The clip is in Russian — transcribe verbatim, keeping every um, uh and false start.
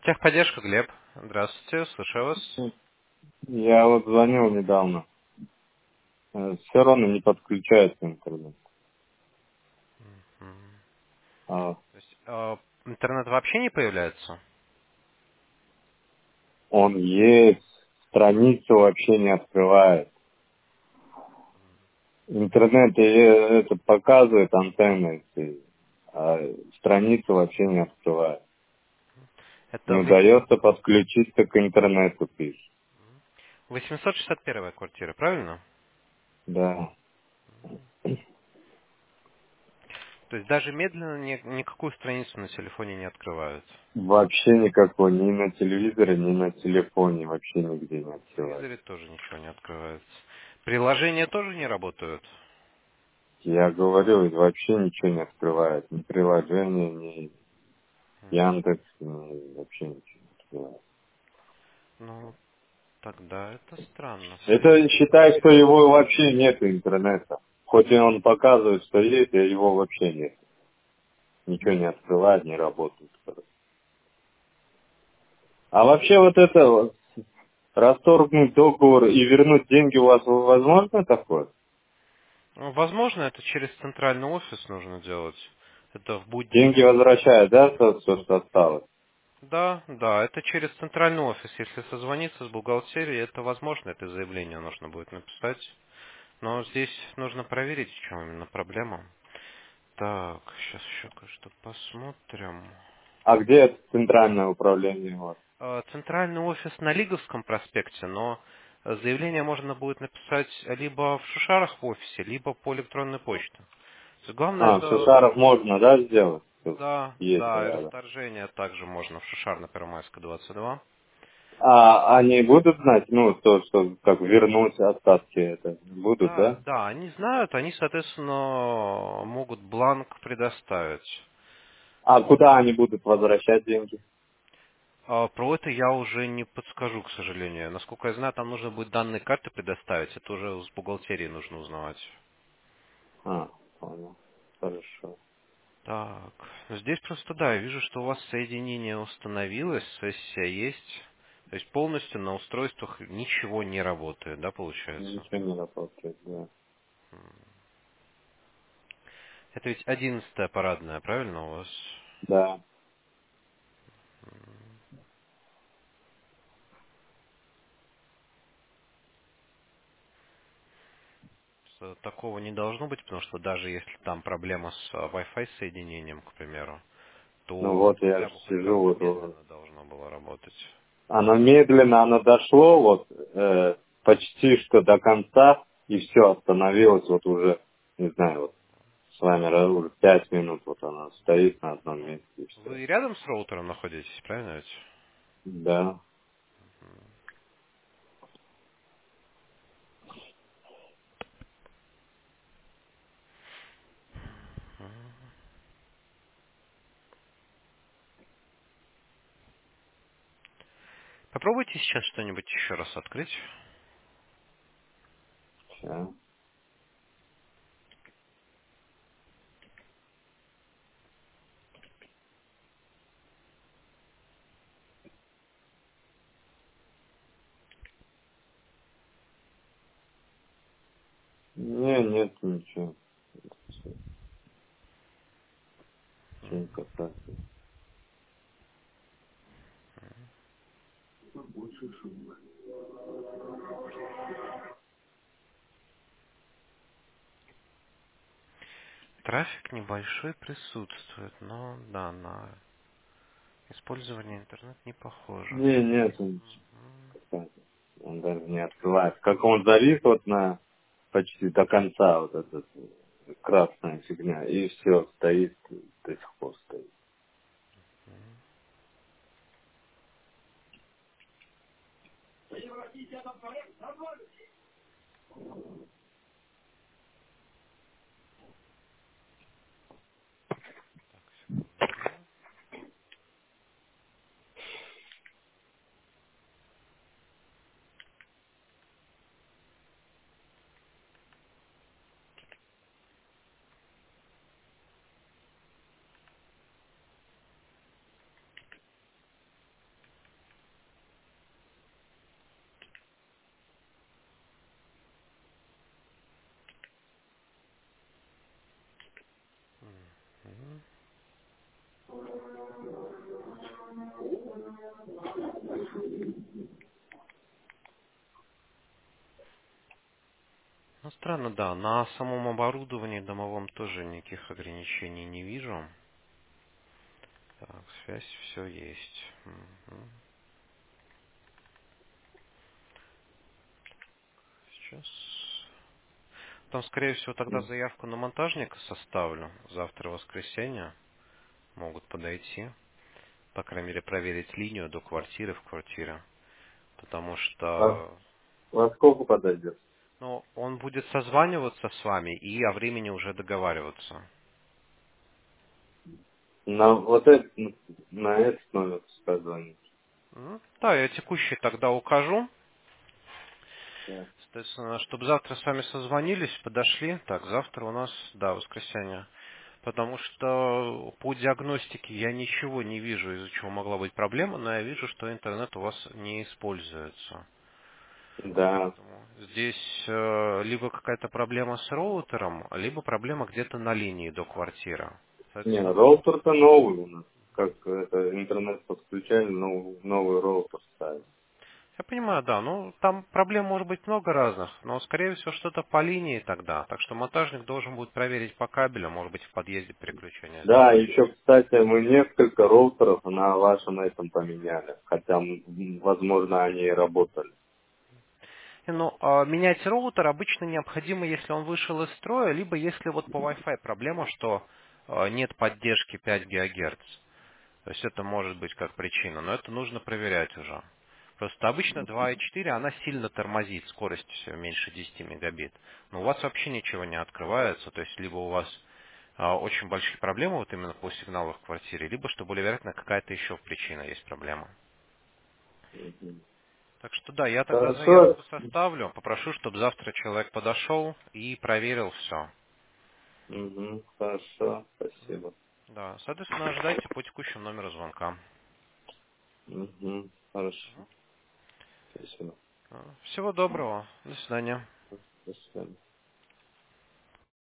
Техподдержка, Глеб. Здравствуйте, слушаю вас. Я вот звонил недавно. Все равно не подключается интернет. М. А То есть, э, интернет вообще не появляется? он есть, страницу вообще не открывает. Интернет э, это показывает антенны, эти, а страницу вообще не открывает. Не Это восемь- удается подключиться к интернету, пишет. восемьсот шестьдесят первая квартира, правильно? Да. То есть даже медленно ни- никакую страницу на телефоне не открывают. Вообще никакой, ни на телевизоре, ни на телефоне, вообще нигде не В открывается. телевизоре тоже ничего не открывается. Приложения тоже не работают? Я говорю, и вообще ничего не открывает. Ни приложение, ни Яндекс, ну, вообще ничего не открывает. Ну, тогда это странно. Это считай, что его вообще нет интернета. Хоть и он показывает, что есть, а его вообще нет. Ничего не открывает, не работает. А вообще вот это вот, расторгнуть договор и вернуть деньги у вас возможно такое? Ну, возможно, это через центральный офис нужно делать. Это в будние Деньги дни. возвращают, да, то, то, что осталось? Да, да, это через центральный офис. Если созвониться с бухгалтерией, это возможно, это заявление нужно будет написать. Но здесь нужно проверить, в чем именно проблема. Так, сейчас еще кое-что посмотрим. А где это центральное управление у вас? Э, Центральный офис на Лиговском проспекте, но э, заявление можно будет написать либо в Шушарах в офисе, либо по электронной почте. То есть главное А, в это... Шушарах можно, да, сделать? Тут Да, есть да, и рядом. расторжение также можно в Шушар на Первомайска двадцать два. А они будут знать, ну, то, что как вернуть остатки это? Будут, Да, да? да, они знают, они, соответственно, могут бланк предоставить. А куда они будут возвращать деньги? А про это я уже не подскажу, к сожалению. Насколько я знаю, там нужно будет данные карты предоставить. Это уже с бухгалтерии нужно узнавать. А, понял. Хорошо. Так, здесь просто, да, я вижу, что у вас соединение установилось, сессия есть. То есть полностью на устройствах ничего не работает, да, получается? Ничего не работает, да. Это ведь одиннадцатая парадная, правильно у вас? Да. С- Такого не должно быть, потому что даже если там проблема с а, Wi-Fi соединением, к примеру, Ну то вот я хотя ж бы хоть сижу, как-то вот, вот. медленно должно было работать. Оно медленно, оно дошло вот э, почти что до конца, и все остановилось, вот уже, не знаю, вот с вами раз- уже пять минут вот она стоит на одном месте и все. Вы рядом с роутером находитесь, правильно ведь? Да. Попробуйте сейчас что-нибудь еще раз открыть. Ща. Не, нет ничего. Ничего не касается. Трафик небольшой присутствует, но да, на использование интернет не похоже. Не, нет, он кстати, он даже не открывает. Как он завис вот на почти до конца вот этот э, красная фигня, и все, стоит, до сих пор стоит. Ну, странно, да. На самом оборудовании домовом тоже никаких ограничений не вижу. Так, связь все есть. Мгм. Сейчас. Там, скорее всего, тогда М. заявку на монтажника составлю. Завтра воскресенье. Могут подойти. По крайней мере, проверить линию до квартиры в квартире. Потому А что, во сколько подойдет? ну, он будет созваниваться с вами и о времени уже договариваться. На вот этот, на этот номер позвонить. М, Да, я текущий тогда укажу. Да. Соответственно, чтобы завтра с вами созвонились, подошли. Так, завтра у нас, да, воскресенье. Потому что по диагностике я ничего не вижу, из-за чего могла быть проблема, но я вижу, что интернет у вас не используется. Да. Поэтому здесь э, либо какая-то проблема с роутером, либо проблема где-то на линии до квартиры. Не, Соответственно, роутер-то новый у нас. Как это, интернет подключали, новый, новый роутер ставим. я понимаю, да, ну там проблем может быть много разных, но скорее всего что-то по линии тогда. Так что монтажник должен будет проверить по кабелю, может быть в подъезде переключение Да, сделать. еще, кстати, мы несколько роутеров на вашем этом поменяли. Хотя, м, возможно, они и работали. Ну, а менять роутер обычно необходимо, если он вышел из строя, либо если вот по Wi-Fi проблема, что э, нет поддержки пять гигагерц. То есть это может быть как причина, но это нужно проверять уже. Просто обычно два и четыре она сильно тормозит, скорость меньше десяти мегабит. Но у вас вообще ничего не открывается, то есть либо у вас а, очень большие проблемы вот именно по сигналу в квартире, либо, что более вероятно, какая-то еще причина есть проблема. Мгм. Так что да, я тогда Хорошо. заявку составлю, попрошу, чтобы завтра человек подошел и проверил все. Мгм. Хорошо, спасибо. Да, соответственно, ожидайте по текущему номеру звонка. Мгм. Хорошо, спасибо. Всего доброго, до свидания. До свидания.